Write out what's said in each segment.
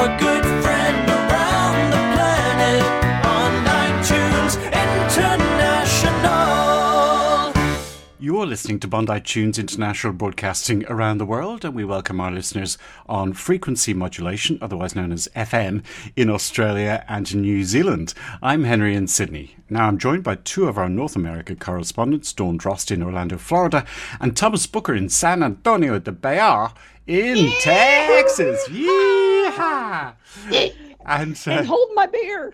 a good friend around the planet on iTunes International. You're listening to Bondi Tunes International, broadcasting around the world, and we welcome our listeners on frequency modulation, otherwise known as FM, in Australia and New Zealand. I'm Henry in Sydney. Now I'm joined by two of our North America correspondents, Dawn Drost in Orlando, Florida, and Thomas Booker in San Antonio de Bayar in Texas. Yeehaw! And hold my beer.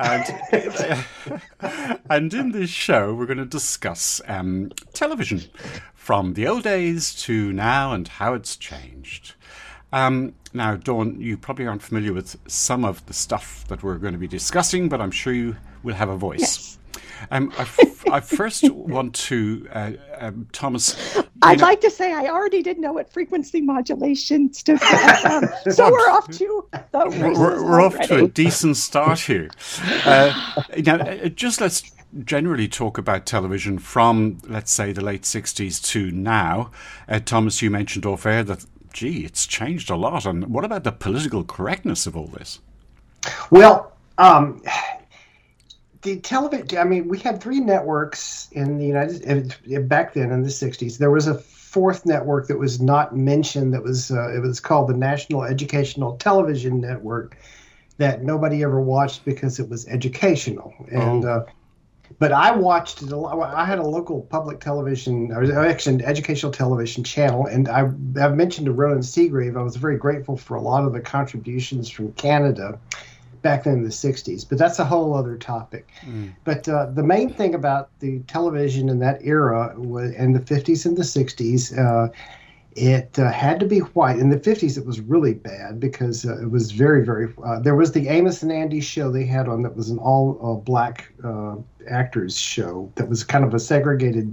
And in this show, we're going to discuss television from the old days to now and how it's changed. Now, Dawn, you probably aren't familiar with some of the stuff that we're going to be discussing, but I'm sure you will have a voice. Yes. I first want to, Thomas... I'd like to say I already did know what frequency modulation stood for FM, so we're off to the races We're off to a already. decent start here. Now, just let's generally talk about television from, let's say, the late 60s to now. Thomas, you mentioned off air that, gee, it's changed a lot. And what about the political correctness of all this? Well, the television, I mean, we had three networks in the back then in the 60s. There was a fourth network that was not mentioned that was, it was called the National Educational Television Network that nobody ever watched because it was educational. And, but I watched it a lot. I had a local public television, or actually an educational television channel, and I've mentioned to Ronan Seagrave, I was very grateful for a lot of the contributions from Canada back then in the 60s, but that's a whole other topic. But the main thing about the television in that era was, in the 50s and the 60s, it had to be white. In the 50s, it was really bad because it was very, very... there was the Amos and Andy show they had on that was an all-black actors show that was kind of a segregated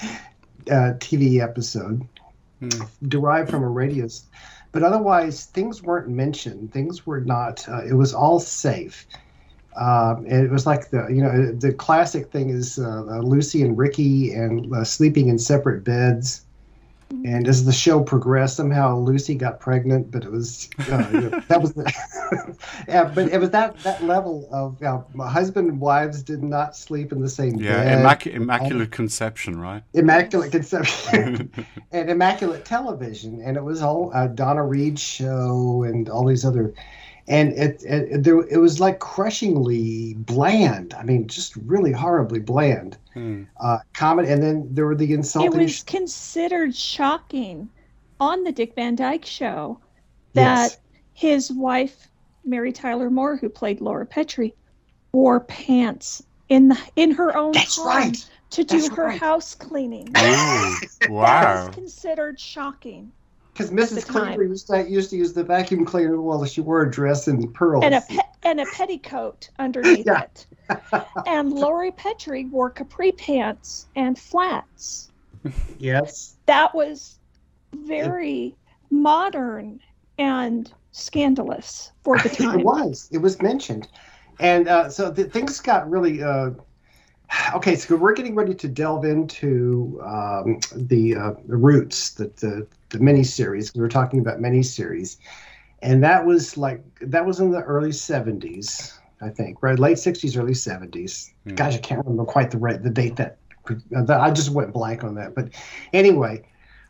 TV episode derived from a radio... But otherwise, things weren't mentioned. Things were not. It was all safe. And it was like the classic thing is Lucy and Ricky and sleeping in separate beds. And as the show progressed, somehow Lucy got pregnant. But it was that was the yeah. But it was that level of husband and wives did not sleep in the same bed. Yeah, immaculate conception, right? Immaculate conception and immaculate television, and it was all Donna Reed show and all these other, and it was like crushingly bland. I mean, just really horribly bland. Comedy, and then there were the insulting. It was considered shocking on the Dick Van Dyke Show that his wife, Mary Tyler Moore, who played Laura Petrie, wore pants in her own home to do her house cleaning. Ooh, wow. That was considered shocking. Because Mrs. Cleaver used to use the vacuum cleaner while she wore a dress and pearls. And a petticoat underneath it. And Lori Petrie wore capri pants and flats. Yes. That was very modern and scandalous for the time. It was mentioned. And so things got really... okay, so we're getting ready to delve into the Roots, the miniseries. We were talking about miniseries. And that was in the early 70s, I think, right? Late 60s, early 70s. Gosh, I can't remember quite the date that I just went blank on that. But anyway,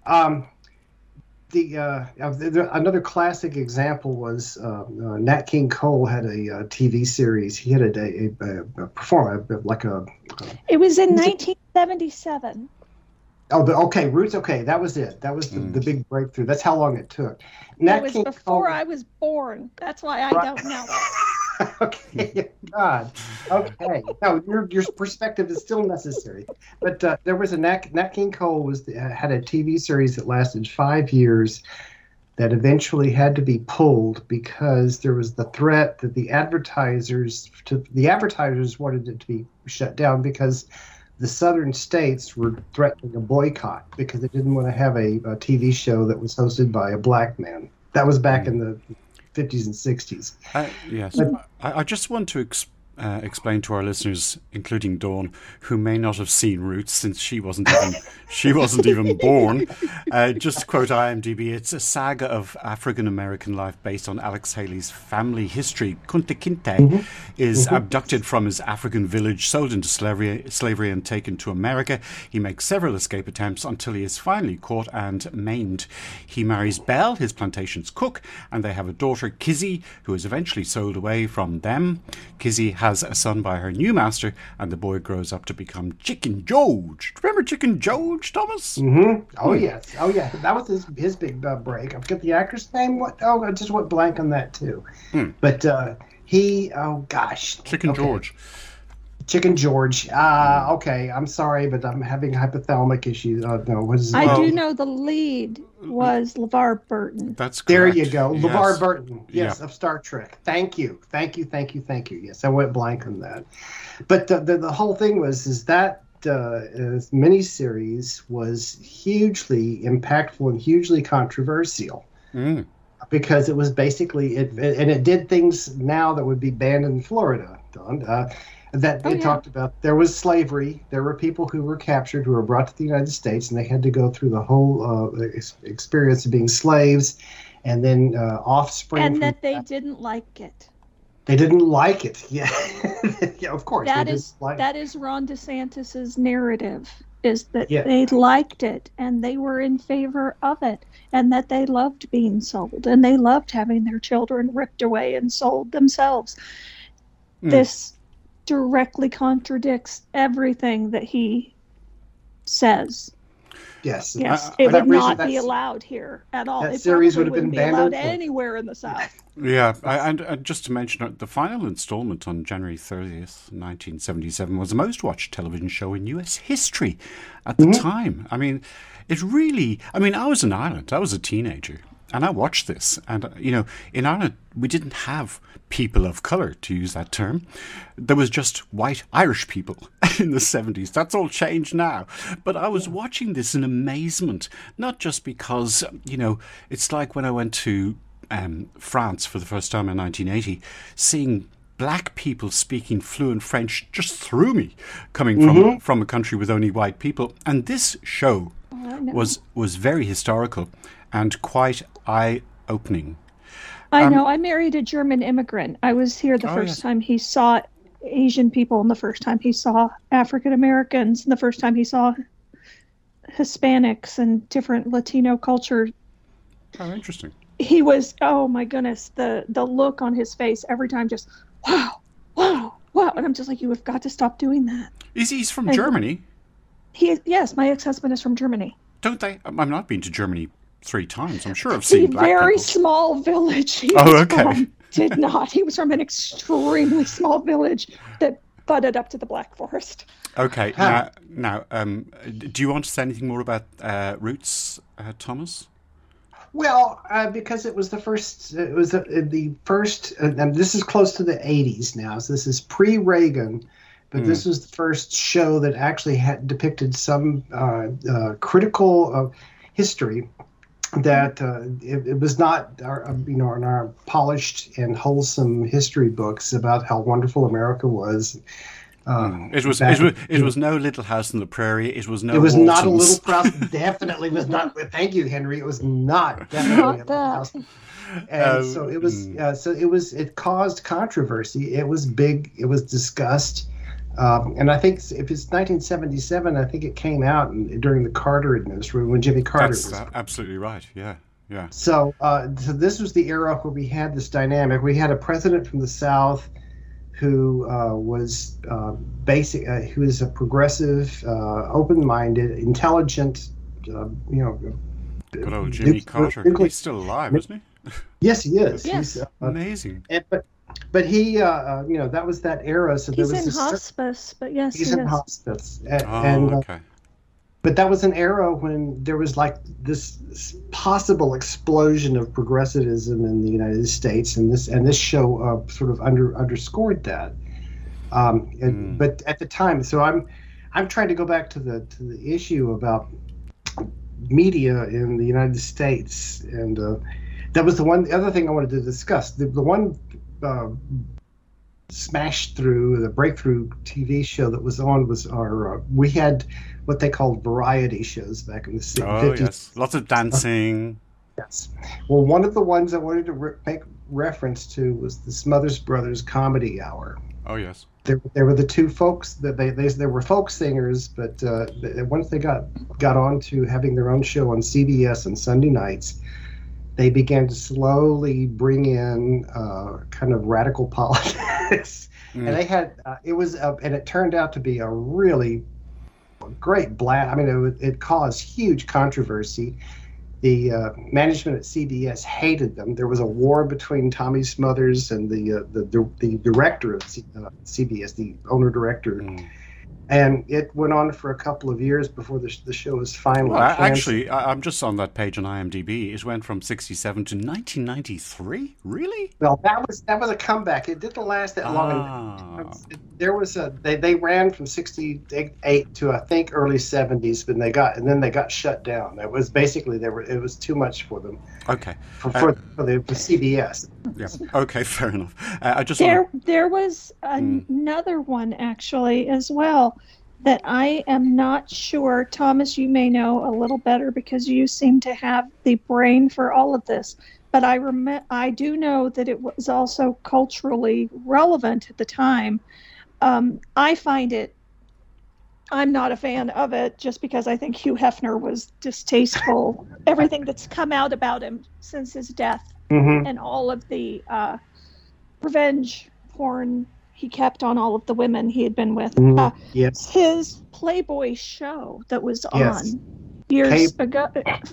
another classic example was Nat King Cole had a TV series. He had a performer like a. It was in 1977. Oh, Roots. Okay, that was it. That was the big breakthrough. That's how long it took. It was before I was born. That's why I don't know. Okay, God. Okay. No, your perspective is still necessary. But there was a Nat King Cole had a TV series that lasted 5 years that eventually had to be pulled because there was the threat that the advertisers wanted it to be shut down because the southern states were threatening a boycott because they didn't want to have a TV show that was hosted by a black man. That was back in the 50s and 60s. Yes. I just want to explain to our listeners, including Dawn, who may not have seen Roots since she wasn't even born. Just to quote IMDb, it's a saga of African American life based on Alex Haley's family history. Kunta Kinte is abducted from his African village, sold into slavery, and taken to America. He makes several escape attempts until he is finally caught and maimed. He marries Belle, his plantation's cook, and they have a daughter, Kizzy, who is eventually sold away from them. Kizzy has a son by her new master, and the boy grows up to become Chicken George. Remember Chicken George, Thomas? Oh yes, that was his big break. I forget the actor's name. I just went blank on that too. But Chicken George. Chicken George. Okay, I'm sorry, but I'm having hypothalamic issues. No, what is it? I do know the lead was LeVar Burton. That's correct. There you go. Yes. LeVar Burton. Yes, Yeah. of Star Trek. Thank you. Yes, I went blank on that. But the whole thing is that miniseries was hugely impactful and hugely controversial. Because it was basically it did things now that would be banned in Florida, Don. That they talked about. There was slavery. There were people who were captured, who were brought to the United States, and they had to go through the whole experience of being slaves, and then offspring. And that they didn't like it. They didn't like it. Yeah, yeah, of course. That is Ron DeSantis's narrative. Is that they liked it and they were in favor of it, and that they loved being sold, and they loved having their children ripped away and sold themselves. This directly contradicts everything that he says. Yes, it would not be allowed here at all. That it series would have been be banned allowed anywhere in the South. Yeah, and just to mention, the final installment on January 30th, 1977 was the most watched television show in US history at the time. I mean, I was in Ireland. I was a teenager. And I watched this, and in Ireland we didn't have people of colour, to use that term. There was just white Irish people in the 70s. That's all changed now. But I was watching this in amazement, not just because it's like when I went to France for the first time in 1980, seeing black people speaking fluent French just threw me, coming from a country with only white people. And this show was very historical and quite eye-opening. I know. I married a German immigrant. I was here the first time he saw Asian people, and the first time he saw African Americans, and the first time he saw Hispanics and different Latino culture. Oh, interesting. He was, oh my goodness, the look on his face every time, just wow, and I'm just like, you have got to stop doing that. He's from Germany? Yes, my ex-husband is from Germany. Don't they? I've not been to Germany 3 times. I'm sure I've seen black people. The very small village he did not. He was from an extremely small village that butted up to the Black Forest. Okay. Now, do you want to say anything more about Roots, Thomas? Well, because it was the first, and this is close to the 80s now, so this is pre-Reagan, but this was the first show that actually had depicted some critical history that it was not in our polished and wholesome history books about how wonderful America was. It was no Little House on the Prairie. It was no. It was Waltons. not a Little House. Definitely was not. Thank you, Henry. It was not definitely a Little House. And so it was. It caused controversy. It was big. It was discussed. And I think if it's 1977, I think it came out during the Carter administration when Jimmy Carter was. That's absolutely right. Yeah. So this was the era where we had this dynamic. We had a president from the South who was who is a progressive, open-minded, intelligent, Good old Jimmy Carter. He's still alive, isn't he? Yes, he is. Yes. He's, amazing. But he, that was that era. So he's there was in hospice, but yes, he's in hospice. Okay. But that was an era when there was like this possible explosion of progressivism in the United States, and this show sort of underscored that. But at the time, so I'm trying to go back to the issue about media in the United States, and that was the other thing I wanted to discuss. The one smash through, the breakthrough TV show that was on was we had what they called variety shows back in the 50s. Yes. Lots of dancing. Yes. Well, one of the ones I wanted to make reference to was the Smothers Brothers Comedy Hour. Oh, yes. There were the two folks that they were folk singers, but once they got on to having their own show on CBS on Sunday nights, they began to slowly bring in kind of radical politics, and they had and it turned out to be a really great blast. I mean, it caused huge controversy. The management at CBS hated them. There was a war between Tommy Smothers and the director of CBS, the owner-director. And it went on for a couple of years before the show was finally canceled. Actually, I'm just on that page on IMDb. It went from 1967 to 1993? Really? Well, that was a comeback. It didn't last that long. There was they ran from 68 to I think early 70s, and then they got shut down. It was basically it was too much for them. Okay. For CBS. Yeah. Okay, fair enough. There was another one actually as well that I am not sure. Thomas, you may know a little better because you seem to have the brain for all of this. But I do know that it was also culturally relevant at the time. I find it. I'm not a fan of it just because I think Hugh Hefner was distasteful. Everything that's come out about him since his death and all of the revenge porn he kept on all of the women he had been with. Yes. His Playboy show that was on years ago.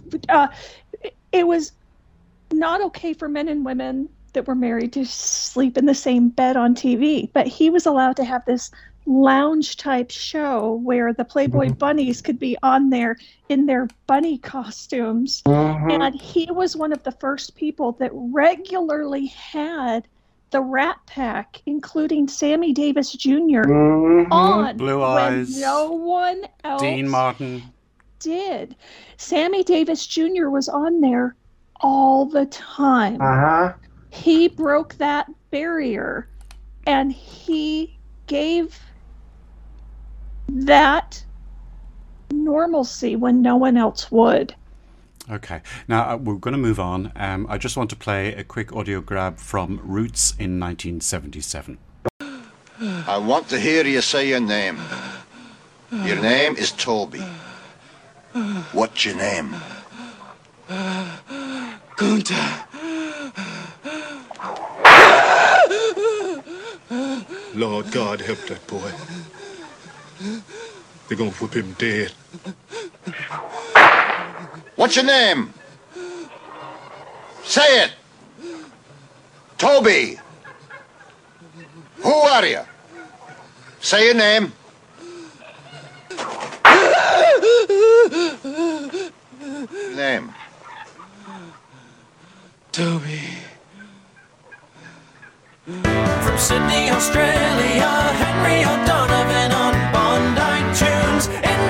It was not okay for men and women that were married to sleep in the same bed on TV, but he was allowed to have this lounge type show where the Playboy bunnies could be on there in their bunny costumes. And he was one of the first people that regularly had the Rat Pack, including Sammy Davis Jr. on Blue Eyes, when no one else Dean Martin did. Sammy Davis Jr. was on there all the time. He broke that barrier, and he gave that normalcy when no one else would. Okay, now we're going to move on. I just want to play a quick audio grab from Roots in 1977. I want to hear you say your name. Your name is Toby. What's your name? Gunter. Lord God help that boy. They're gonna whip him dead. What's your name? Say it. Toby. Who are you? Say your name. Name. Toby. From Sydney, Australia, Henry O'Donovan on Bondi Tunes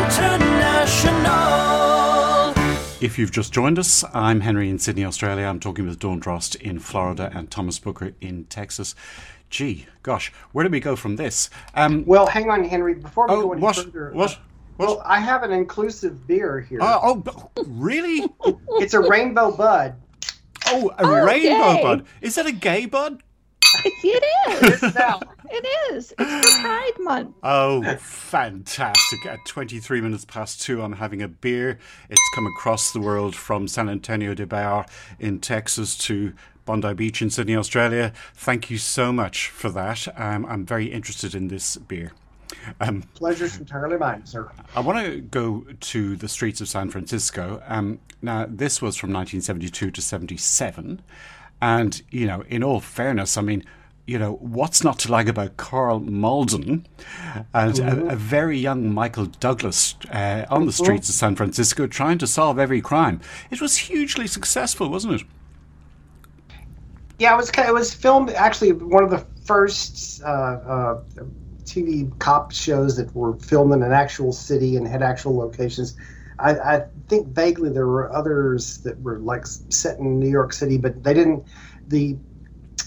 International. If you've just joined us, I'm Henry in Sydney, Australia. I'm talking with Dawn Drost in Florida and Thomas Booker in Texas. Gee, gosh, where do we go from this? Well, hang on, Henry. Before we go any further... What? Well, I have an inclusive beer here. Really? It's a Rainbow Bud. Oh, a Rainbow Bud. Is that a gay bud? It is. It is. It's for Pride Month. Oh, fantastic. At 23 minutes past 2, I'm having a beer. It's come across the world from San Antonio de Bexar in Texas to Bondi Beach in Sydney, Australia. Thank you so much for that. I'm very interested in this beer. Pleasure's entirely mine, sir. I want to go to the streets of San Francisco. Now, this was from 1972 to 77. And, you know, in all fairness, I mean, you know, what's not to like about Carl Malden and a very young Michael Douglas on the streets of San Francisco trying to solve every crime? It was hugely successful, wasn't it? Yeah, it was filmed, actually, one of the first TV cop shows that were filmed in an actual city and had actual locations. I think vaguely there were others that were like set in New York City, but they didn't. The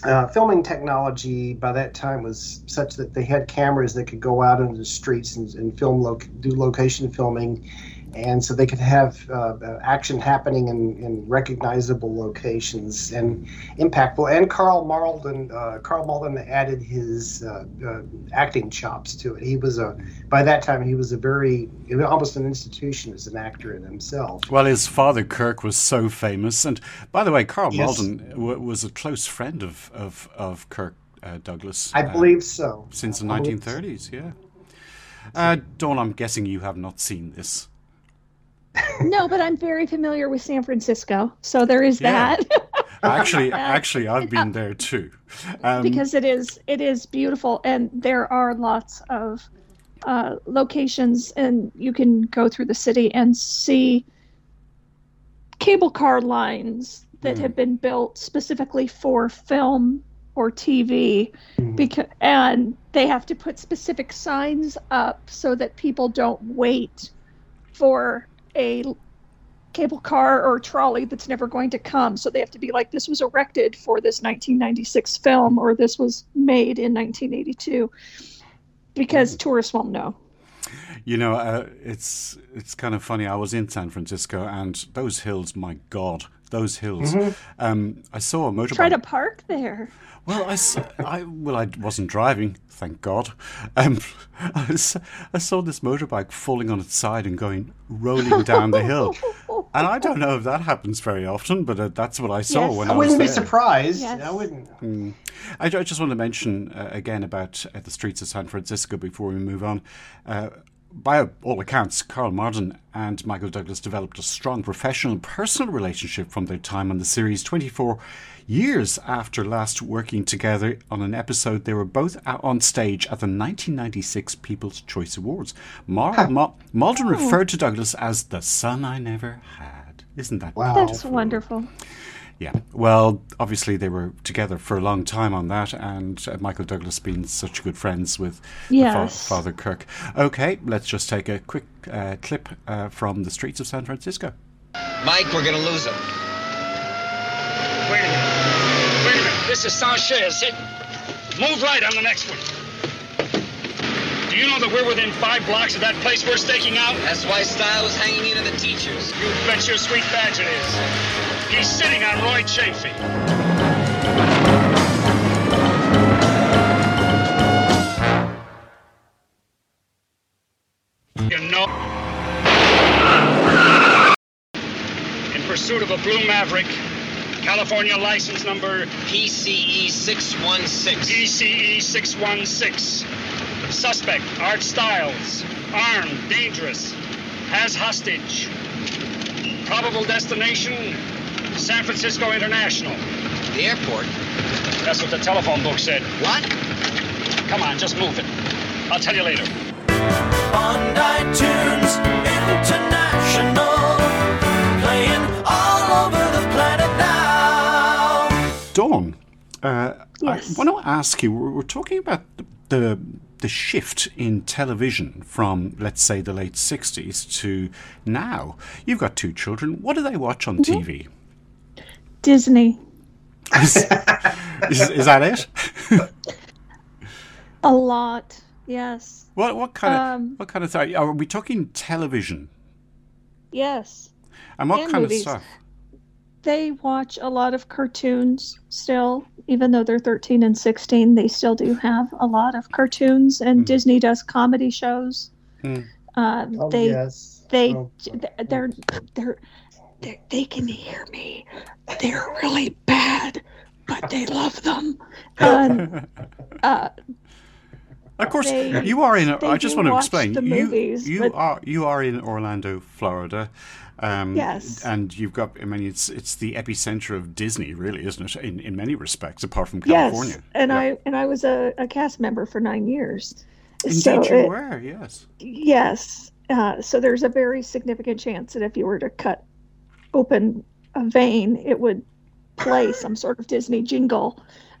filming technology by that time was such that they had cameras that could go out into the streets and do location filming, and so they could have action happening in recognizable locations and impactful. And Carl Malden added his acting chops to it. He was by that time he was almost an institution as an actor in himself. Well, his father Kirk was so famous, and by the way, Carl Yes. Malden was a close friend of Kirk Douglas. I believe so. Since the I believe 1930s, yeah. Dawn, I'm guessing you have not seen this. No, but I'm very familiar with San Francisco, so there is Yeah. that. Actually, I've been there too. Because it is beautiful, and there are lots of locations, and you can go through the city and see cable car lines that have been built specifically for film or TV, and they have to put specific signs up so that people don't wait for a cable car or trolley that's never going to come. So they have to be like, this was erected for this 1996 film, or this was made in 1982, because tourists won't know. You know, it's kind of funny. I was in San Francisco, and those hills, my God, those hills. I saw a motorbike. Try to park there. Well, I wasn't driving, thank God. I saw this motorbike falling on its side and rolling down the hill. And I don't know if that happens very often, but that's what I saw Yes. when I I was wouldn't be there. surprised. Yes. I wouldn't. I just want to mention again about the streets of San Francisco before we move on. By all accounts, Carl Malden and Michael Douglas developed a strong professional and personal relationship from their time on the series. 24 years after last working together on an episode, they were both on stage at the 1996 People's Choice Awards. Malden referred to Douglas as the son I never had. Isn't that Wow. That's wonderful. Yeah, well, obviously they were together for a long time on that, and Michael Douglas being such good friends with Yes. Father Kirk. Okay, let's just take a quick clip from the streets of San Francisco. Mike, we're gonna lose him. Wait a minute. Wait a minute. This is Sanchez. Move right on the next one. Do you know that we're within 5 blocks of that place we're staking out? That's why Style was hanging into the teachers. You bet your sweet badge it is. He's sitting on Roy Chafee. You know. In pursuit of a blue Maverick, California license number PCE 616. PCE 616. Suspect, Art Styles. Armed, dangerous. Has hostage. Probable destination, San Francisco International. The airport. That's what the telephone book said. What? Come on, just move it. I'll tell you later. Bondi Tunes International, playing all over the planet now. Dawn, Yes. I want to ask you, we're talking about the shift in television from, let's say, the late 60s to now. You've got 2 children. What do they watch on TV? Disney. Is that it? A lot. Yes. What kind of thing? Are we talking television? Yes. And what And kind movies. of stuff? They watch a lot of cartoons still, even though they're 13 and 16. They still do have a lot of cartoons, and Disney does comedy shows. Oh, They yes. they Oh. they can hear me. They're really bad, but they love them. And Of course, They- you are in. they I just do want to watch explain. the movies, you but- are in Orlando, Florida. Yes. And you've got. I mean, it's the epicenter of Disney, really, isn't it? In many respects, apart from California. yes, and Yeah. I was a cast member for 9 years. Indeed, So you it- were. Yes. Yes. So there's a very significant chance that if you were to cut open a vein, it would play some sort of Disney jingle.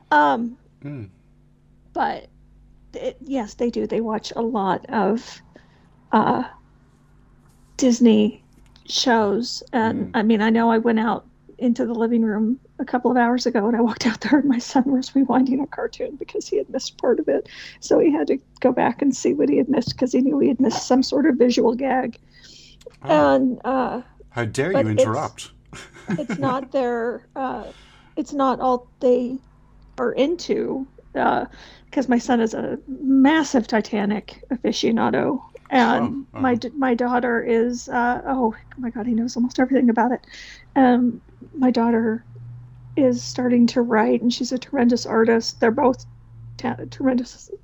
But yes, they do. They watch a lot of Disney shows. And I mean, I know I went out into the living room a couple of hours ago, and I walked out there, and my son was rewinding a cartoon because he had missed part of it. So he had to go back and see what he had missed because he knew he had missed some sort of visual gag. Oh. And How dare you interrupt? It's not their. It's not all they are into. Because my son is a massive Titanic aficionado, and my daughter is oh my God, he knows almost everything about it. My daughter is starting to write, and she's a tremendous artist. They're both tremendously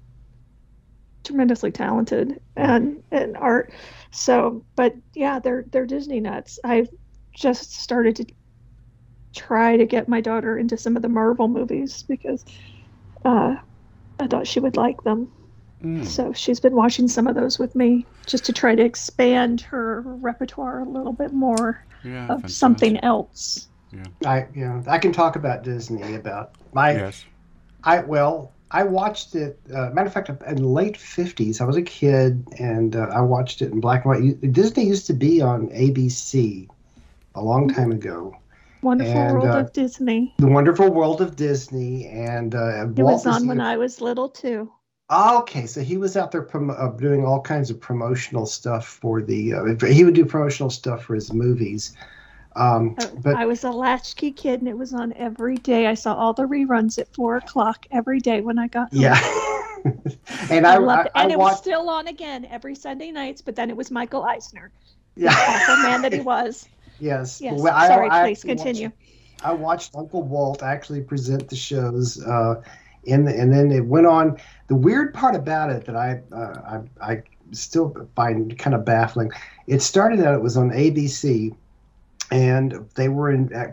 talented and art. So, but yeah, they're Disney nuts. I've just started to try to get my daughter into some of the Marvel movies because I thought she would like them. So she's been watching some of those with me just to try to expand her repertoire a little bit more of fantastic. something else. I can talk about Disney about my. Yes. I watched it. Matter of fact, in the late '50s, I was a kid, and I watched it in black and white. Disney used to be on ABC a long time ago. Wonderful World of Disney. The Wonderful World of Disney, and it was on when I was little too. Okay, so he was out there doing all kinds of promotional stuff for the. He would do promotional stuff for his movies. But I was a latchkey kid, and it was on every day. I saw all the reruns at 4:00 every day when I got home. Yeah, and I loved it. And it was still on again every Sunday nights. But then it was Michael Eisner, the awful man that he was. Yes. Yes. Well, Sorry, please continue. I watched Uncle Walt actually present the shows, and then it went on. The weird part about it that I still find kind of baffling. It started out. It was on ABC. And they were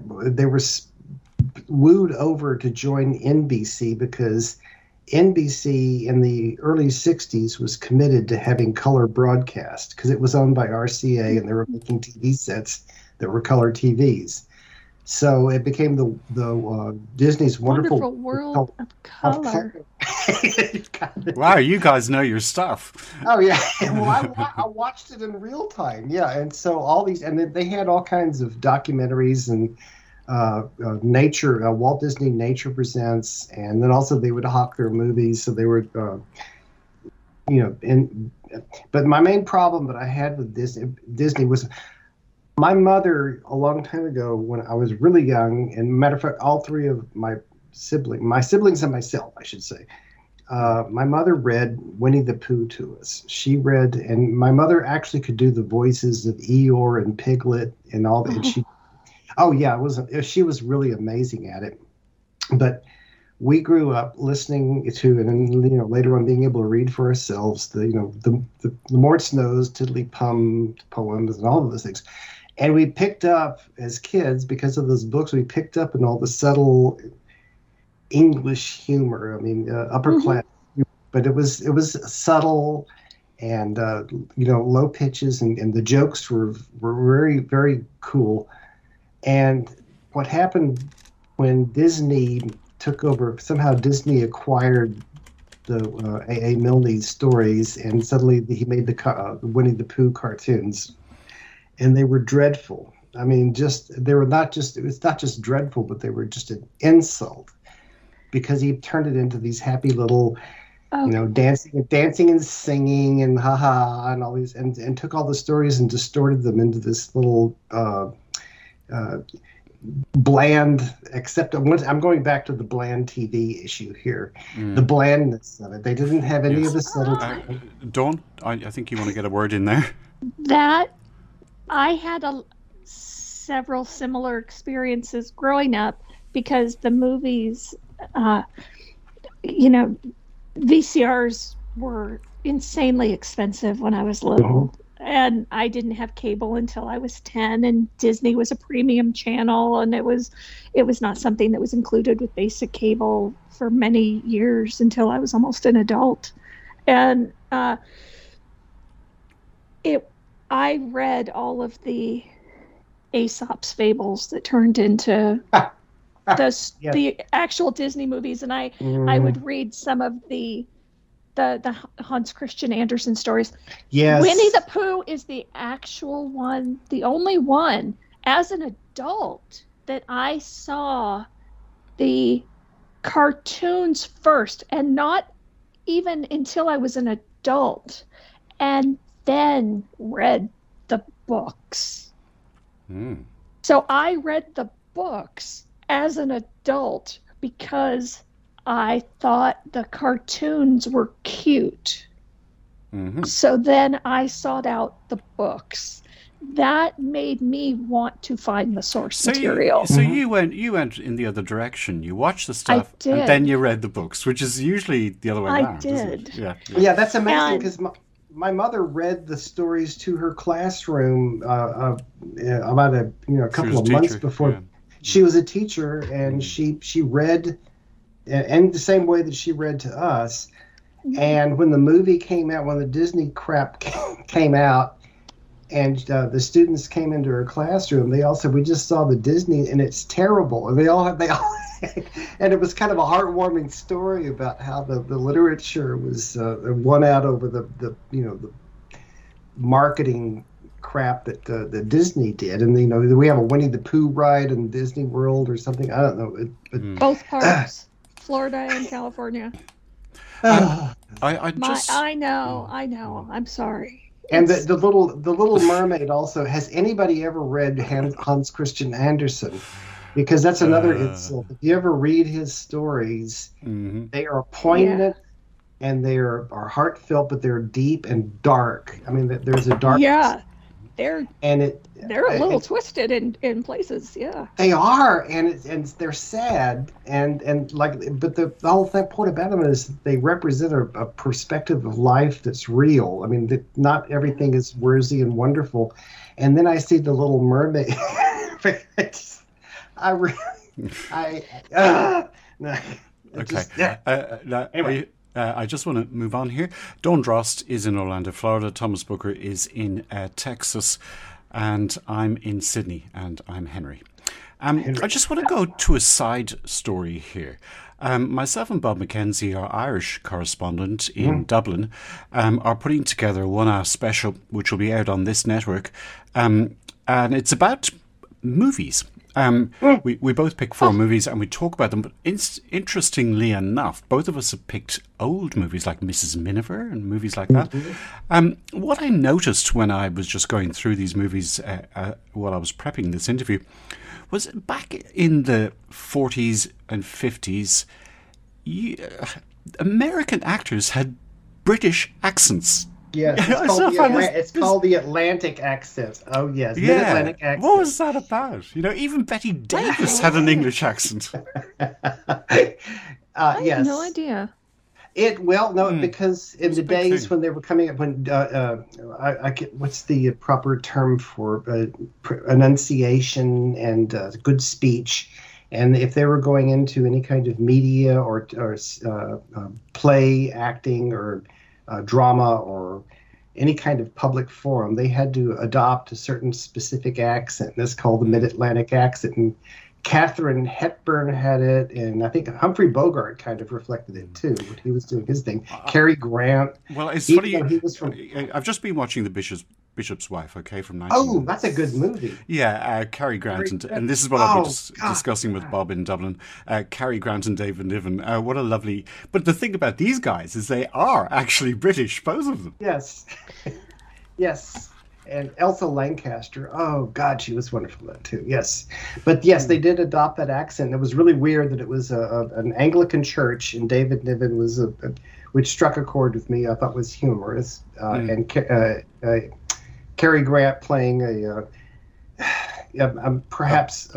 wooed over to join NBC because NBC in the early 60s was committed to having color broadcast because it was owned by RCA and they were making TV sets that were color TVs. So it became the Disney's Wonderful World of Color. Wow, you guys know your stuff. Oh yeah, well I watched it in real time. Yeah, and so all these, and then they had all kinds of documentaries and nature. Walt Disney Nature Presents, and then also they would hawk their movies. So they were, but my main problem that I had with Disney was. My mother, a long time ago, when I was really young, and matter of fact, all three of my siblings and myself, I should say, my mother read Winnie the Pooh to us. She read, and my mother actually could do the voices of Eeyore and Piglet and all that. She was really amazing at it. But we grew up listening to, and then later on being able to read for ourselves the Mort Snow's Tiddly-Pum poems and all of those things. And we picked up, as kids, because of those books, we picked up in all the subtle English humor. I mean, upper class, but it was subtle and low pitches, and the jokes were very, very cool. And what happened when Disney took over? Somehow Disney acquired the A.A. Milne stories, and suddenly he made the Winnie the Pooh cartoons. And they were dreadful. I mean, it was not just dreadful, but they were just an insult because he turned it into these happy little, dancing and singing and ha-ha and all these, and took all the stories and distorted them into this little bland, except I'm going back to the bland TV issue here. The blandness of it. They didn't have any of the subtlety. Dawn, I think you want to get a word in there. That I had several similar experiences growing up because the movies, VCRs were insanely expensive when I was little. And I didn't have cable until I was 10, and Disney was a premium channel, and it was not something that was included with basic cable for many years until I was almost an adult. And I read all of the Aesop's fables that turned into the actual Disney movies, and I would read some of the Hans Christian Andersen stories. Yes. Winnie the Pooh is the actual one, the only one as an adult that I saw the cartoons first, and not even until I was an adult, and then read the books. So I read the books as an adult because I thought the cartoons were cute. So then I sought out the books. That made me want to find the source material. You went in the other direction. You watched the stuff and then you read the books, which is usually the other way around. Isn't it? Yeah, that's amazing because my mother read the stories to her classroom about a couple of months before. Yeah. She was a teacher, and she read in the same way that she read to us. And when the movie came out, when the Disney crap came out, and the students came into her classroom, they all said, "We just saw the Disney, and it's terrible." And they all, and it was kind of a heartwarming story about how the literature was won out over the marketing crap that the Disney did. And we have a Winnie the Pooh ride in Disney World or something. I don't know. Both parts, Florida and California. I know. I'm sorry. And the Little Mermaid also. Has anybody ever read Hans Christian Andersen? Because that's another insult. If you ever read his stories, they are poignant and they are heartfelt, but they're deep and dark. I mean, there's a darkness. Yeah, they're a little and twisted in places. Yeah, they are, and they're sad and like. But the whole point about them is they represent a perspective of life that's real. I mean, not everything is rosy and wonderful. And then I see the Little Mermaid. Anyway. I just want to move on here. Dawn Drost is in Orlando, Florida. Thomas Booker is in Texas. And I'm in Sydney. And I'm Henry. I just want to go to a side story here. Myself and Bob McKenzie, our Irish correspondent in Dublin, are putting together a one-hour special, which will be aired on this network. And it's about movies. We both pick 4 movies and we talk about them, but interestingly enough, both of us have picked old movies like Mrs. Miniver and movies like that. What I noticed when I was just going through these movies while I was prepping this interview was back in the 40s and 50s, American actors had British accents. Yes, it's called the Atlantic accent. Oh, yes, Mid-Atlantic accent. What was that about? Even Betty Davis had an English accent. I have no idea. Because in the days when they were coming up, when what's the proper term for enunciation and good speech, and if they were going into any kind of media or play acting or drama or any kind of public forum, they had to adopt a certain specific accent. That's called the Mid-Atlantic accent. And Katharine Hepburn had it, and I think Humphrey Bogart kind of reflected it too when he was doing his thing. Cary Grant. Well, it's funny. He was from. I've just been watching The Bishop's Wife, okay, from 19... Oh, that's a good movie. Yeah, Cary Grant, and this is what I've been discussing with Bob in Dublin. Cary Grant and David Niven. What a lovely... But the thing about these guys is they are actually British, both of them. Yes. Yes. And Elsa Lancaster. Oh, God, she was wonderful then, too. Yes. But, yes, they did adopt that accent. It was really weird that it was an Anglican church, and David Niven was which struck a chord with me. I thought was humorous. And Cary Grant playing perhaps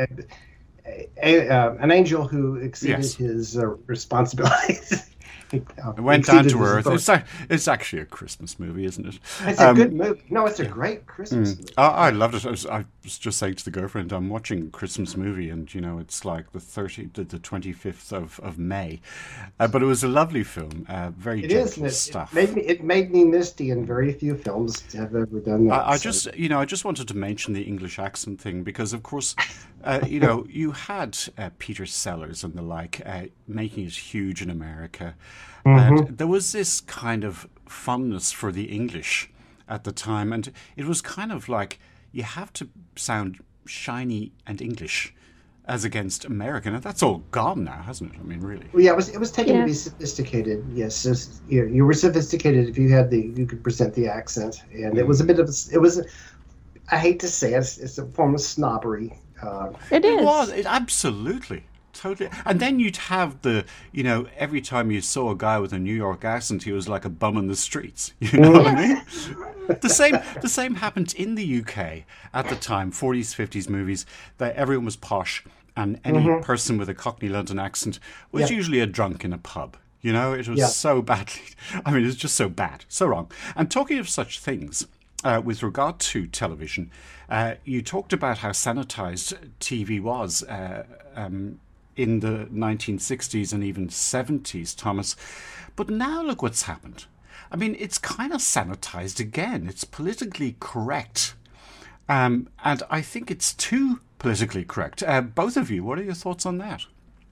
an angel who exceeded his responsibilities. It went down to earth. It's actually a Christmas movie, isn't it? It's a good movie. No, it's a great Christmas movie. I loved it. I was just saying to the girlfriend, I'm watching a Christmas movie, and it's like the 25th of May. But it was a lovely film. Very gentle stuff. It made me misty, and very few films have ever done that. I just wanted to mention the English accent thing because, of course, you had Peter Sellers and the like making it huge in America. And there was this kind of fondness for the English at the time, and it was kind of like you have to sound shiny and English as against American, and that's all gone now, hasn't it? I mean, really. Well, yeah, it was taken to be Yes. sophisticated. Yes, just, you were sophisticated if you could present the accent, and it was a bit of I hate to say it, it's a form of snobbery. It is. It was. It absolutely. Totally. And then you'd have every time you saw a guy with a New York accent, he was like a bum in the streets. You know what I mean? The same happened in the UK at the time, 40s, 50s movies, that everyone was posh, and any person with a Cockney London accent was usually a drunk in a pub. You know, it was so badly. I mean, it was just so bad, so wrong. And talking of such things, with regard to television, you talked about how sanitized TV was in the 1960s and even 70s, Thomas. But now look what's happened. I mean, it's kind of sanitized again. It's politically correct. And I think it's too politically correct. Both of you, what are your thoughts on that?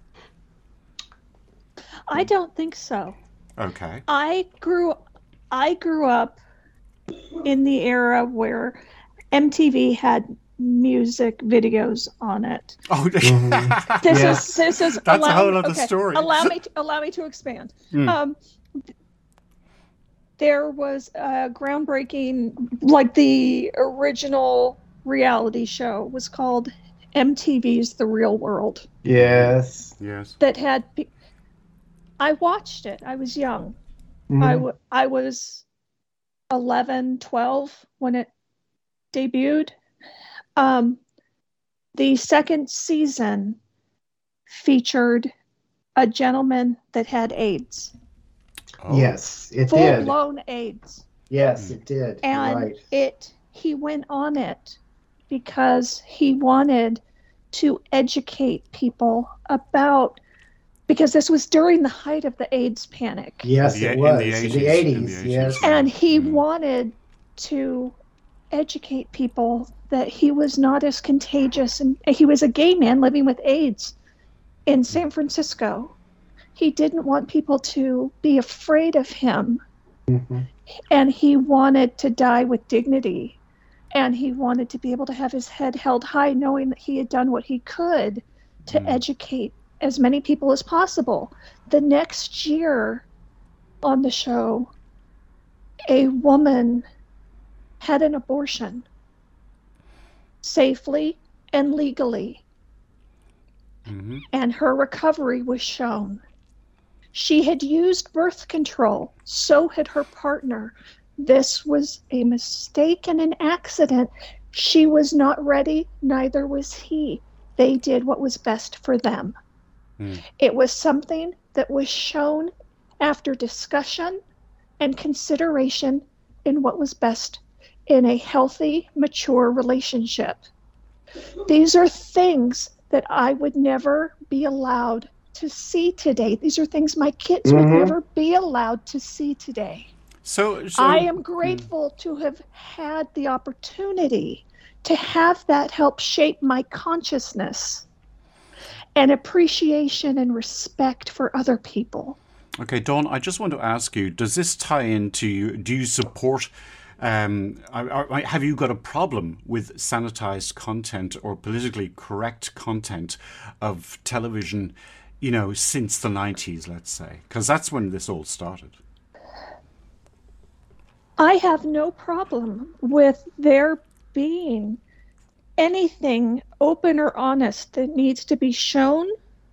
I don't think so. Okay. I grew up in the era where MTV had music videos on it. Oh, This is That's a whole other story. Allow me to expand. There was a groundbreaking, like the original reality show was called MTV's The Real World. Yes. Yes. That had, I watched it. I was young. I was 11, 12 when it debuted. The second season featured a gentleman that had AIDS. Oh. Yes, it did. Full-blown AIDS. Yes, it did. And Right. he went on it because he wanted to educate people about, because this was during the height of the AIDS panic. Yes, In the it was. in the In the 80s, 80s, yes. And he wanted to educate people that he was not as contagious, and he was a gay man living with AIDS in San Francisco. He didn't want people to be afraid of him, and he wanted to die with dignity, and he wanted to be able to have his head held high, knowing that he had done what he could to educate as many people as possible. The next year on the show, a woman had an abortion safely and legally, and her recovery was shown. She had used birth control, so had her partner. This was a mistake and an accident. She was not ready, neither was he. They did what was best for them. It was something that was shown after discussion and consideration in what was best in a healthy, mature relationship. These are things that I would never be allowed to see today. These are things my kids would never be allowed to see today. So I am grateful to have had the opportunity to have that help shape my consciousness and appreciation and respect for other people. Okay, Dawn, I just want to ask you, does this tie into you? Do you support, have you got a problem with sanitized content or politically correct content of television, since the 90s, let's say? Because that's when this all started. I have no problem with there being anything open or honest that needs to be shown.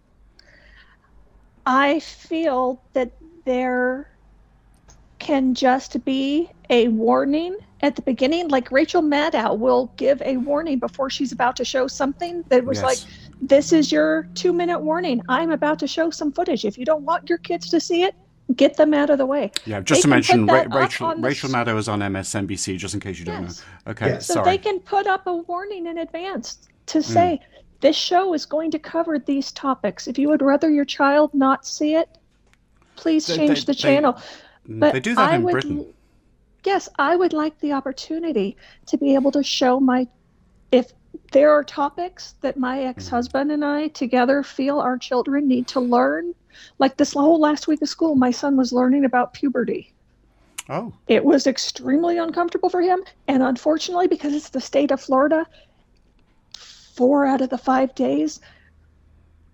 I feel that there can just be a warning at the beginning, like Rachel Maddow will give a warning before she's about to show something that was like, this is your 2-minute warning. I'm about to show some footage. If you don't want your kids to see it, get them out of the way. Yeah, just to mention, Rachel Maddow is on MSNBC, just in case you don't know. Okay, So sorry. they can put up a warning in advance to say, this show is going to cover these topics. If you would rather your child not see it, please change the channel. But they do that in Britain. Yes, I would like the opportunity to be able to show if there are topics that my ex-husband and I together feel our children need to learn. Like this whole last week of school, my son was learning about puberty. Oh. It was extremely uncomfortable for him. And unfortunately, because it's the state of Florida, 4 out of the 5 days,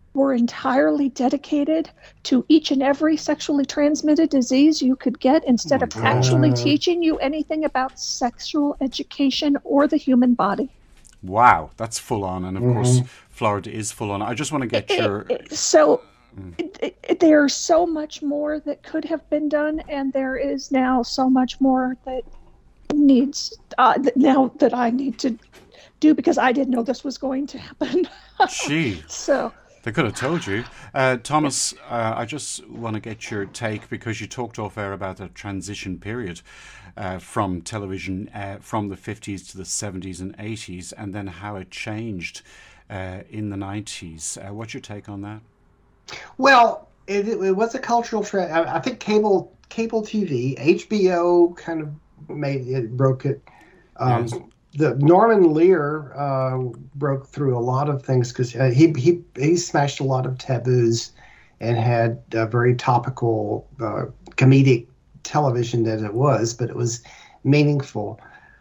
were entirely dedicated to each and every sexually transmitted disease you could get instead of actually teaching you anything about sexual education or the human body. Wow, that's full on. And of course, Florida is full on. I just want to get your... There's so much more that could have been done, and there is now so much more that needs now that I need to do, because I didn't know this was going to happen. Gee. So they could have told you. Thomas, I just want to get your take, because you talked off air about the transition period from television from the 50s to the 70s and 80s, and then how it changed in the 90s. What's your take on that? Well, it was a cultural trend. I think cable TV, HBO kind of broke it. Yes. The Norman Lear broke through a lot of things because he smashed a lot of taboos and had very topical comedic television that it was, but it was meaningful.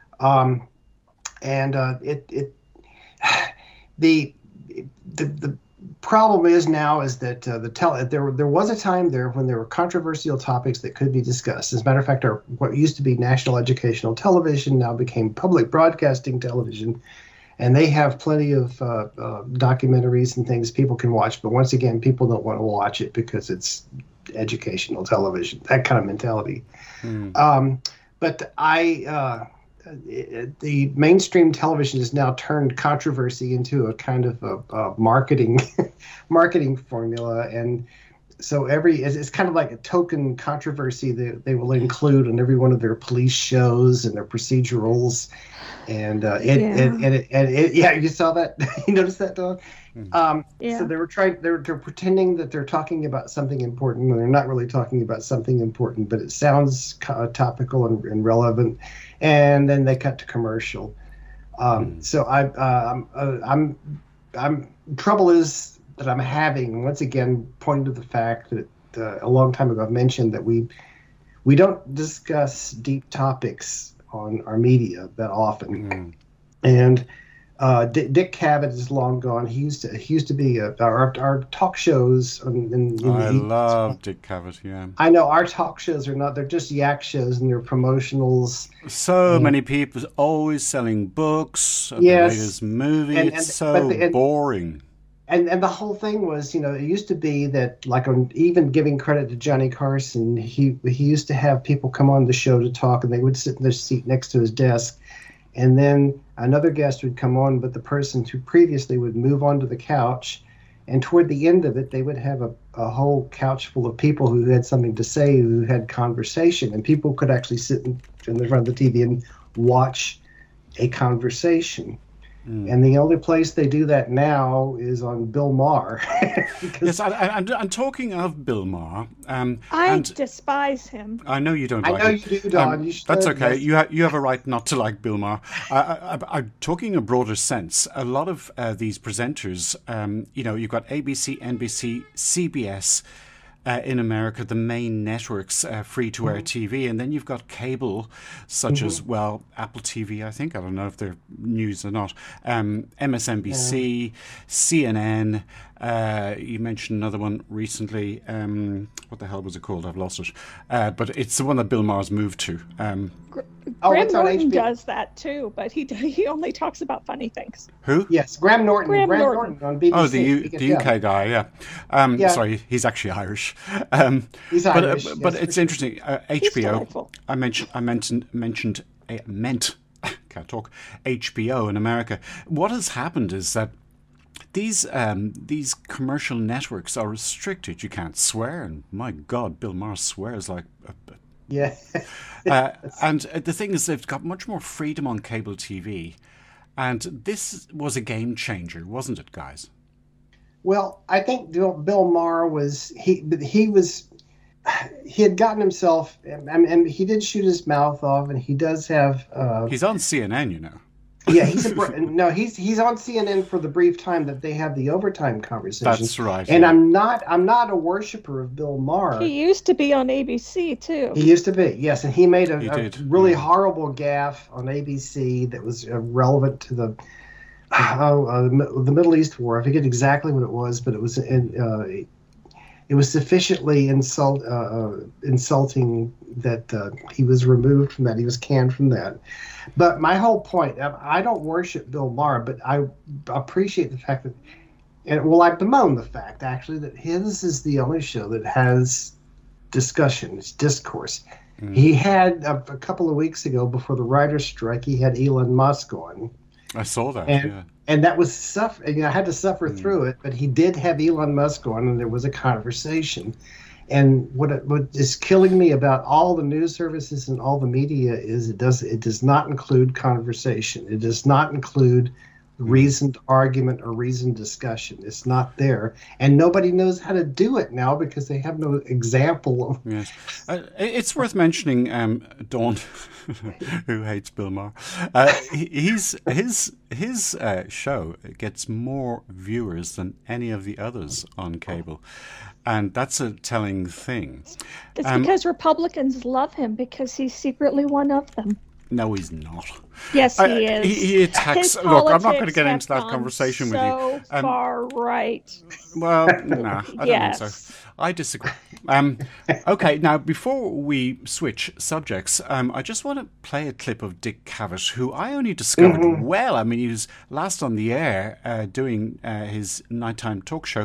The problem is now is that there was a time there when there were controversial topics that could be discussed. As a matter of fact, what used to be National Educational Television now became Public Broadcasting Television, and they have plenty of documentaries and things people can watch. But once again, people don't want to watch it because it's educational television, that kind of mentality. But the mainstream television has now turned controversy into a kind of a marketing formula, and so it's kind of like a token controversy that they will include in every one of their police shows and their procedurals, and you saw that. You noticed that, Dawn? So they're pretending that they're talking about something important when they're not really talking about something important, but it sounds topical and relevant, and then they cut to commercial. So trouble is that I'm having, once again, pointing to the fact that a long time ago I mentioned that we don't discuss deep topics on our media that often, and Dick Cavett is long gone. He used to be our talk shows. I love Dick Cavett. Yeah, I know our talk shows they're just yak shows and they're promotionals. So many people always selling books. The latest movie. It's so boring. And the whole thing was, it used to be that, like, even giving credit to Johnny Carson, he used to have people come on the show to talk, and they would sit in their seat next to his desk, and then another guest would come on, but the person who previously would move onto the couch, and toward the end of it, they would have a whole couch full of people who had something to say, who had conversation, and people could actually sit in the front of the TV and watch a conversation. And the only place they do that now is on Bill Maher. Yes, I'm talking of Bill Maher. I despise him. I know you don't like him. I know you do, Don. That's okay. Yes. You have a right not to like Bill Maher. I'm talking in a broader sense. A lot of these presenters, you've got ABC, NBC, CBS, in America, the main networks, free-to-air TV, and then you've got cable, such as, Apple TV, I think. I don't know if they're news or not. MSNBC, CNN. You mentioned another one recently. What the hell was it called? I've lost it. But it's the one that Bill Maher's moved to. Graham Norton does that too, but he only talks about funny things. Who? Yes, Graham Norton. Graham Norton on BBC. Oh, the UK guy, yeah. Sorry, he's actually Irish. He's Irish. But it's interesting. HBO. I meant can't talk. HBO in America. What has happened is that these commercial networks are restricted. You can't swear, and my God, Bill Maher swears like. Yeah. And the thing is, they've got much more freedom on cable TV, and this was a game changer, wasn't it, guys? Well, I think Bill Maher he had gotten himself, and he did shoot his mouth off, and he does have. He's on CNN, you know. Yeah, he's on CNN for the brief time that they have the overtime conversation. That's right. And yeah. I'm not a worshiper of Bill Maher. He used to be on ABC too. He used to be, yes, and he made a really horrible gaffe on ABC that was relevant to the the Middle East War. I forget exactly what it was, but it was it was sufficiently insulting that he was removed from that. He was canned from that. But my whole point, I don't worship Bill Maher, but I appreciate the fact that, I bemoan the fact, actually, that his is the only show that has discussions, discourse. Mm. He had, a couple of weeks ago, before the writer's strike, he had Elon Musk on. I saw that, And that was I had to suffer through it, but he did have Elon Musk on, and there was a conversation. And what is killing me about all the news services and all the media is it does not include conversation. It does not include reasoned argument or reasoned discussion. It's not there, and nobody knows how to do it now because they have no example of. Yes, it's worth mentioning. Dawn, who hates Bill Maher, his show gets more viewers than any of the others on cable, and that's a telling thing. It's because Republicans love him because he's secretly one of them. No, he's not. Yes, he is. He attacks. Look, I'm not going to get into that conversation with you. So far right. Well, no, I don't think so. I disagree. Okay, now before we switch subjects, I just want to play a clip of Dick Cavett, who I only discovered well. I mean, he was last on the air doing his nighttime talk show.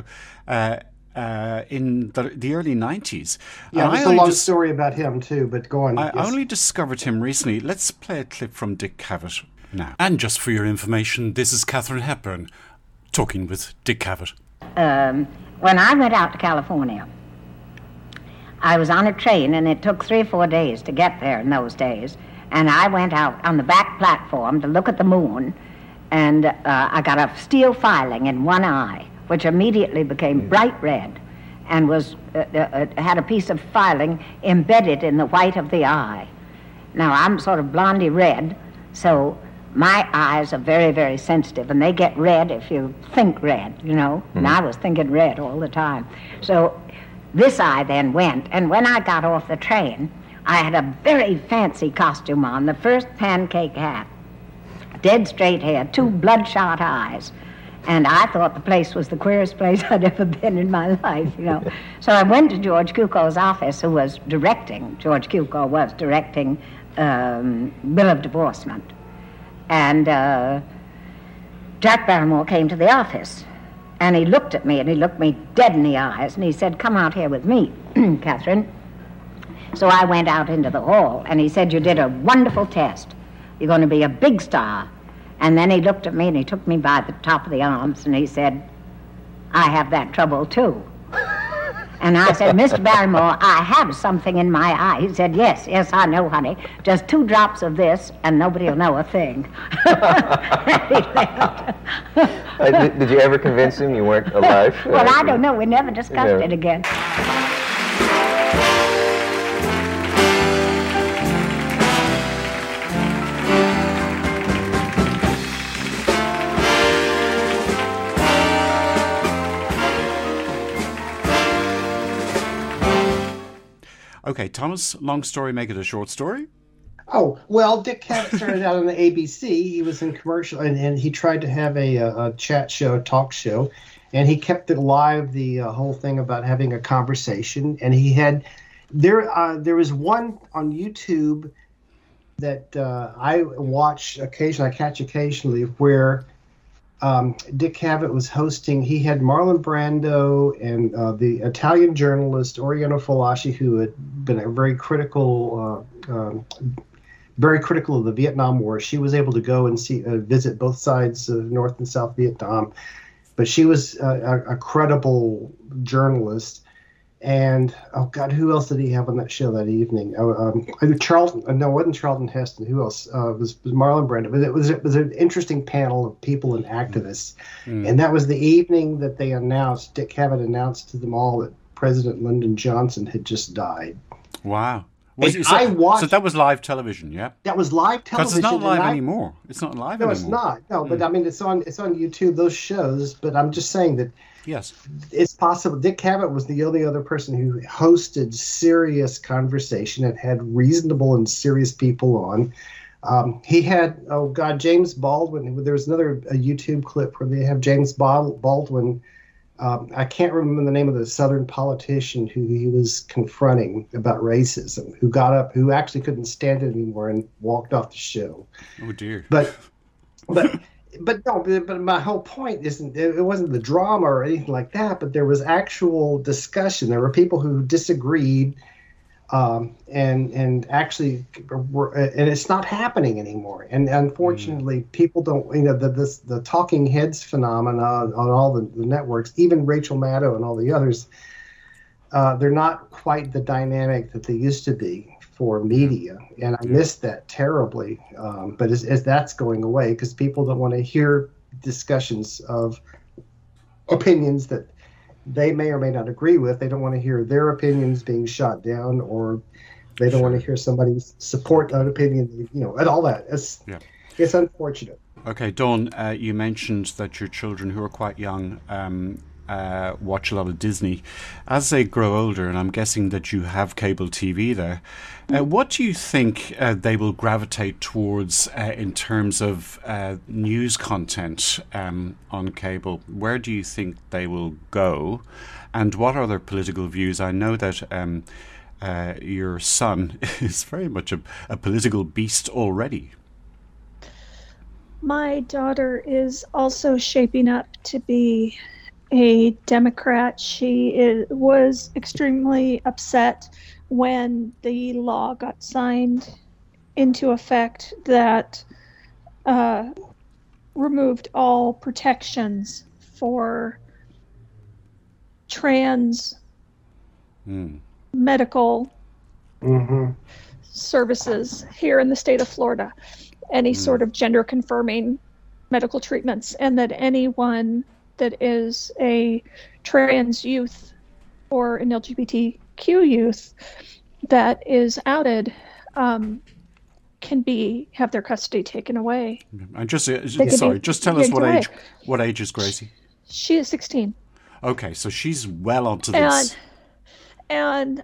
In the early 90s. Yeah, there's a long story about him too, but go on. I only discovered him recently. Let's play a clip from Dick Cavett now. And just for your information, this is Katharine Hepburn talking with Dick Cavett. When I went out to California, I was on a train, and it took 3 or 4 days to get there in those days. And I went out on the back platform to look at the moon, and I got a steel filing in one eye, which immediately became bright red and was had a piece of filing embedded in the white of the eye. Now, I'm sort of blondie red, so my eyes are very, very sensitive, and they get red if you think red, you know. And I was thinking red all the time. So this eye then went, and when I got off the train, I had a very fancy costume on, the first pancake hat, dead straight hair, 2 bloodshot eyes. And I thought the place was the queerest place I'd ever been in my life, you know. So I went to George Cukor's office, who was directing, George Cukor was directing Bill of Divorcement. And Jack Barrymore came to the office, and he looked at me, and he looked me dead in the eyes, and he said, "Come out here with me, Catherine." So I went out into the hall, and he said, "You did a wonderful test. You're going to be a big star." And then he looked at me, and he took me by the top of the arms, and he said, "I have that trouble, too." And I said, "Mr. Barrymore, I have something in my eye." He said, yes, I know, honey. Just 2 drops of this, and nobody will know a thing." Did you ever convince him you weren't alive? Well, I don't know. We never discussed it again. Okay, Thomas, long story, make it a short story. Oh, well, Dick Cavett started out on the ABC. He was in commercial, and he tried to have a chat show, a talk show, and he kept it alive, the whole thing about having a conversation. And he had, there was one on YouTube that I watch occasionally, I catch occasionally, where Dick Cavett was hosting. He had Marlon Brando and the Italian journalist Oriana Fallaci, who had been a very critical of the Vietnam War. She was able to go and visit both sides of North and South Vietnam, but she was a credible journalist. And oh God, who else did he have on that show that evening? Charlton? No, it wasn't Charlton Heston. Who else? It was Marlon Brando. But it was an interesting panel of people and activists. And that was the evening that they announced. Dick Cavett announced to them all that President Lyndon Johnson had just died. Wow. I watched. So that was live television, yeah. That was live television. Because it's not live anymore. It's not live anymore. No, it's not. No, but I mean, it's on YouTube. Those shows. But I'm just saying that. Yes, it's possible. Dick Cavett was the only other person who hosted serious conversation and had reasonable and serious people on. He had, oh God, James Baldwin. There was another a YouTube clip where they have James Baldwin. I can't remember the name of the Southern politician who he was confronting about racism, who got up, who actually couldn't stand it anymore and walked off the show. Oh dear. But my whole point isn't, it wasn't the drama or anything like that, but there was actual discussion. There were people who disagreed, and actually were, and it's not happening anymore. And unfortunately, people don't, the talking heads phenomena on all the networks, even Rachel Maddow and all the others, they're not quite the dynamic that they used to be for media, and I missed that terribly. But as that's going away, because people don't want to hear discussions of opinions that they may or may not agree with. They don't want to hear their opinions being shot down, or they don't want to hear somebody support that opinion. And all that. It's unfortunate. Okay, Dawn, you mentioned that your children, who are quite young, watch a lot of Disney. As they grow older, and I'm guessing that you have cable TV there, what do you think they will gravitate towards in terms of news content on cable? Where do you think they will go? And what are their political views? I know that your son is very much a political beast already. My daughter is also shaping up to be a Democrat. She was extremely upset when the law got signed into effect that removed all protections for trans medical services here in the state of Florida. Any sort of gender-confirming medical treatments, and that anyone that is a trans youth or an LGBTQ youth that is outed can have their custody taken away. And just tell us what age is Gracie? She is 16. Okay, so she's well onto this. And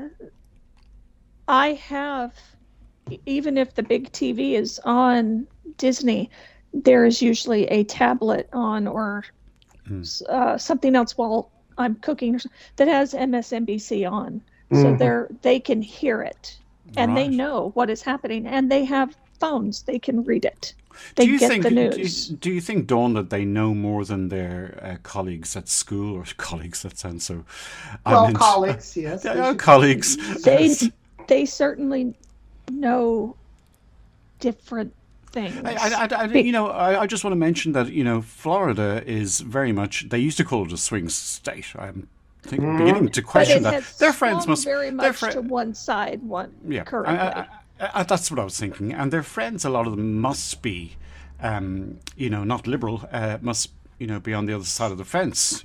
I have, even if the big TV is on Disney, there is usually a tablet on or something else while I'm cooking that has MSNBC on, so they can hear it, and they know what is happening, and they have phones, they can read it. They get the news. Do you think, Dawn, that they know more than their colleagues at school, or colleagues? That sounds so. Colleagues, yes. Colleagues. They certainly know different things. I just want to mention that Florida is very much. They used to call it a swing state. I'm beginning to question that. Their friends must very much to one side. Currently. That's what I was thinking. And their friends, a lot of them must be, not liberal. Must be on the other side of the fence.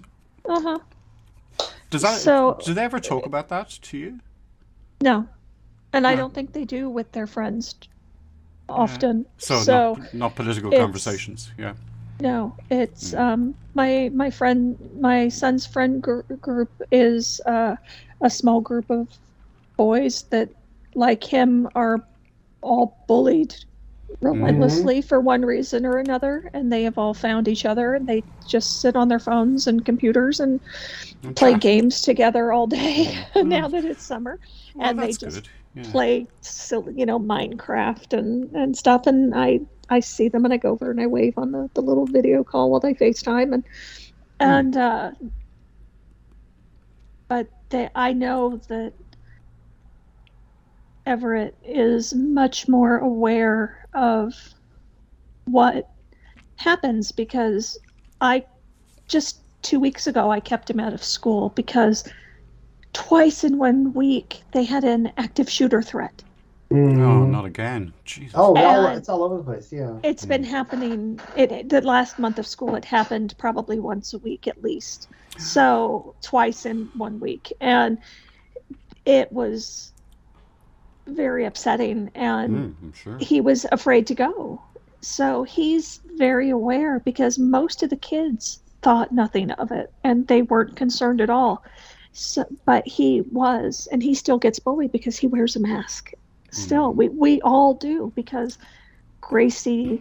Do they ever talk about that to you? No, and I don't think they do with their friends often. So not political conversations. Yeah. No, it's my son's friend group is a small group of boys that, like him, are all bullied relentlessly for one reason or another, and they have all found each other, and they just sit on their phones and computers and play games together all day. Now that it's summer, and they just play Minecraft and stuff, and I see them and I go over and I wave on the little video call while they FaceTime, but I know that Everett is much more aware of what happens, because just 2 weeks ago I kept him out of school because twice in 1 week they had an active shooter threat. No, not again. Jesus. Oh, it's all over the place. Yeah, it's been happening. The last month of school, it happened probably once a week at least. So twice in 1 week, and it was very upsetting, and he was afraid to go. So he's very aware, because most of the kids thought nothing of it and they weren't concerned at all. So, but he was, and he still gets bullied because he wears a mask. Still, we all do, because Gracie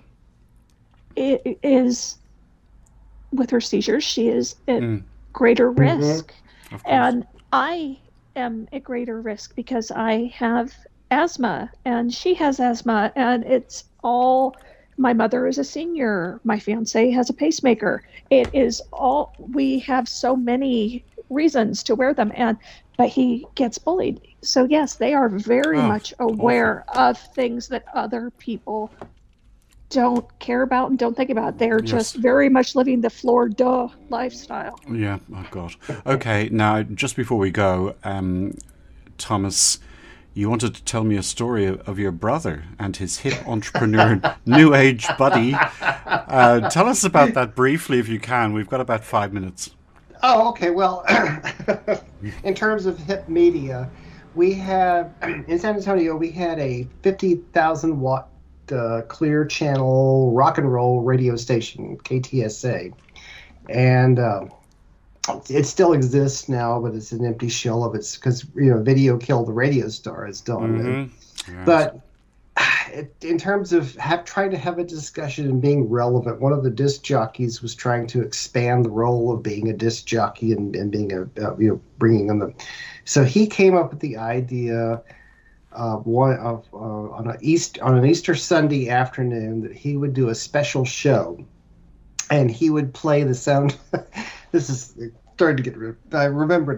is, with her seizures, she is at greater risk. And I am at greater risk because I have asthma and she has asthma, and it's all, my mother is a senior, my fiance has a pacemaker. It is all, we have so many reasons to wear them, but he gets bullied. So yes, they are very much aware of things that other people don't care about and don't think about. They're just very much living the Florida lifestyle. Yeah, oh God. Okay, now, just before we go, Thomas, you wanted to tell me a story of your brother and his hip entrepreneur, New Age buddy. Tell us about that briefly if you can. We've got about 5 minutes. Oh, okay. Well, in terms of hip media, we have, in San Antonio, we had a 50,000 watt clear channel rock and roll radio station, KTSA. And it still exists now, but it's an empty shell of its, because video killed the radio star, as done. Yes. But in terms of trying to have a discussion and being relevant, one of the disc jockeys was trying to expand the role of being a disc jockey and being bringing in the. So he came up with the idea on an Easter Sunday afternoon that he would do a special show, and he would play the sound. This is starting to get. I remembered.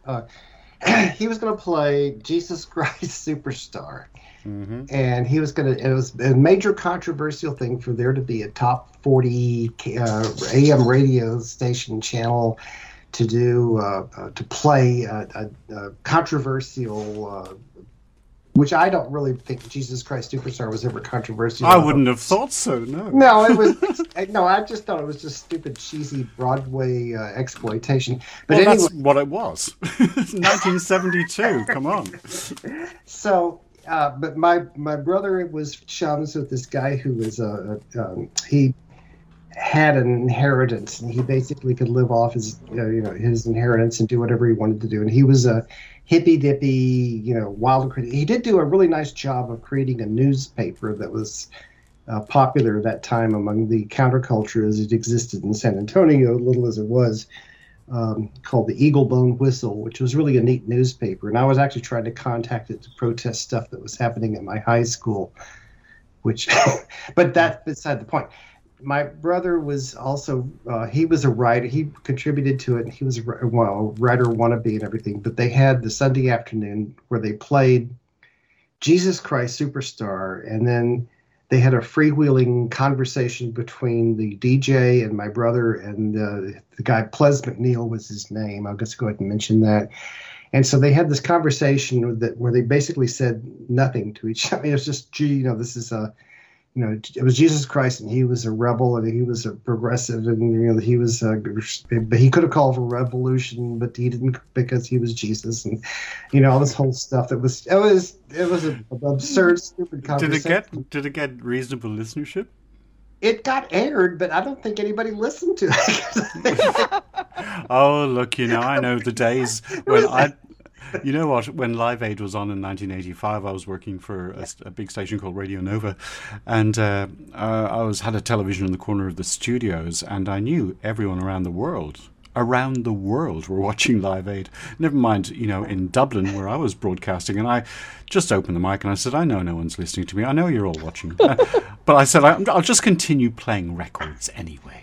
He was going to play Jesus Christ Superstar, and he was going to. It was a major controversial thing for there to be a top 40 AM radio station channel to do to play a controversial. Which I don't really think Jesus Christ Superstar was ever controversial. I wouldn't have thought so, no. No, it was. No, I just thought it was just stupid, cheesy Broadway exploitation. But well, anyway, that's what it was. 1972, come on. So, but my brother was chums with this guy who was he had an inheritance, and he basically could live off his his inheritance and do whatever he wanted to do. And he was a hippy dippy, wild. He did do a really nice job of creating a newspaper that was popular at that time among the counterculture as it existed in San Antonio, little as it was, called the Eagle Bone Whistle, which was really a neat newspaper. And I was actually trying to contact it to protest stuff that was happening at my high school, but that's beside the point. My brother was also, he was a writer. He contributed to it. And he was a writer wannabe and everything. But they had the Sunday afternoon where they played Jesus Christ Superstar. And then they had a freewheeling conversation between the DJ and my brother and the guy, Ples McNeil was his name. I'll just go ahead and mention that. And so they had this conversation where they basically said nothing to each other. I mean, it was just, this is a... it was Jesus Christ, and he was a rebel, and he was a progressive, and he was. But he could have called for revolution, but he didn't because he was Jesus, and all this whole stuff. It was an absurd, stupid conversation. Did it get reasonable listenership? It got aired, but I don't think anybody listened to it. Oh, look, I know the days when You know what? When Live Aid was on in 1985, I was working for a big station called Radio Nova, and I had a television in the corner of the studios, and I knew everyone around the world were watching Live Aid. Never mind, in Dublin where I was broadcasting, and I just opened the mic and I said, I know no one's listening to me. I know you're all watching, but I said I'll just continue playing records anyway.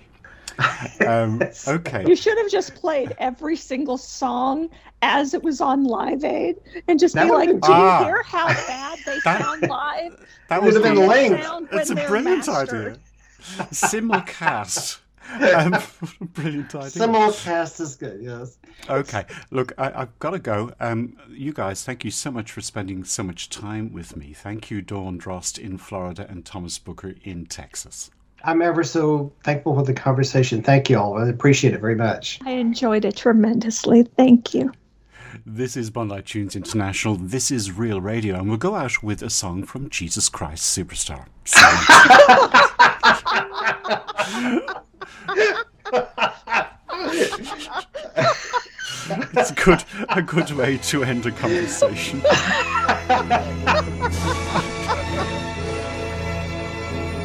Okay. You should have just played every single song as it was on Live Aid and just be like, do you hear how bad they sound live? That would have been lame. It's a brilliant idea. Simulcast. Brilliant idea. Simulcast is good, yes. Okay. Look, I've got to go. You guys, thank you so much for spending so much time with me. Thank you, Dawn Drost in Florida and Thomas Booker in Texas. I'm ever so thankful for the conversation. Thank you all. I appreciate it very much. I enjoyed it tremendously. Thank you. This is Bondi Tunes International. This is Real Radio. And we'll go out with a song from Jesus Christ Superstar. It's a good way to end a conversation.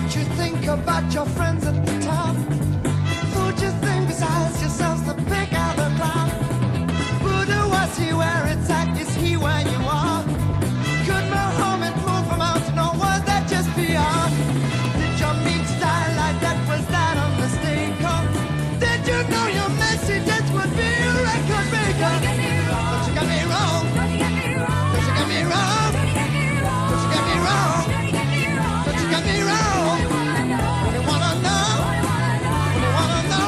what you think about your friends at the top. Who'd you think besides yourselves the pick of the crowd? Buddha, was he where it's at? Is he where you are? Could Muhammad move from mountain or was that just PR? Did your meat style like that? Was that a mistake? Or did you know your messages would be a record breaker? But you got me wrong. But you got me wrong. But you got me wrong. But you got me wrong. What do you wanna know? What do you wanna know?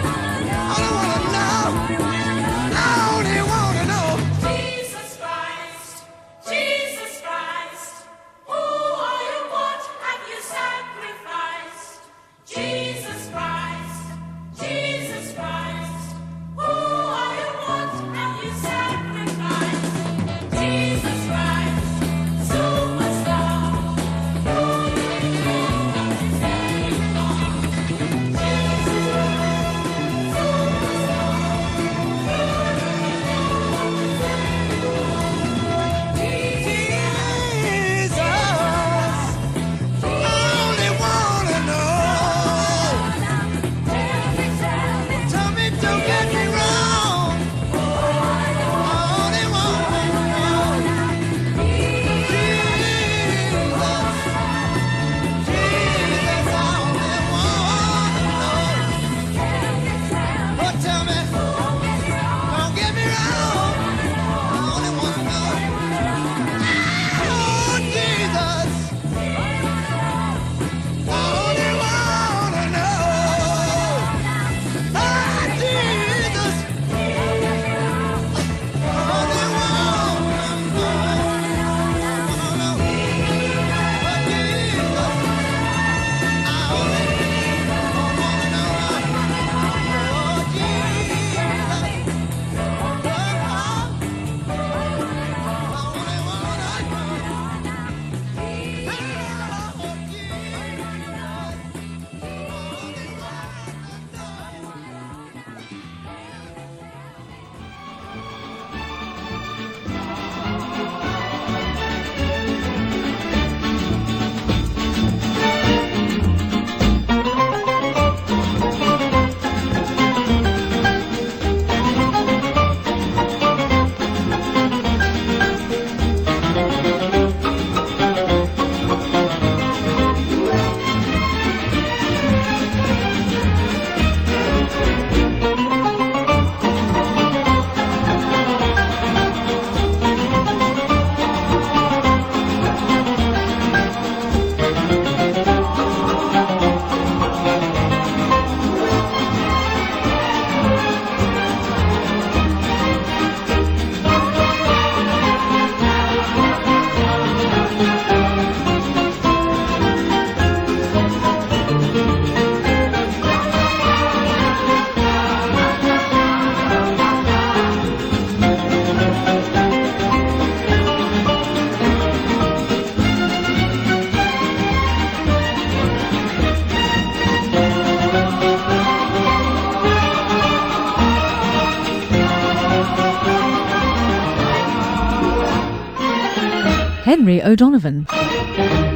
I don't wanna know. I only wanna know. Jesus Christ, Jesus Christ, who are you? What have you sacrificed? Jesus Christ, Jesus Christ, who are you? What have you sacrificed? Jesus Christ, superstar, who do you think is very long? Henry O'Donovan.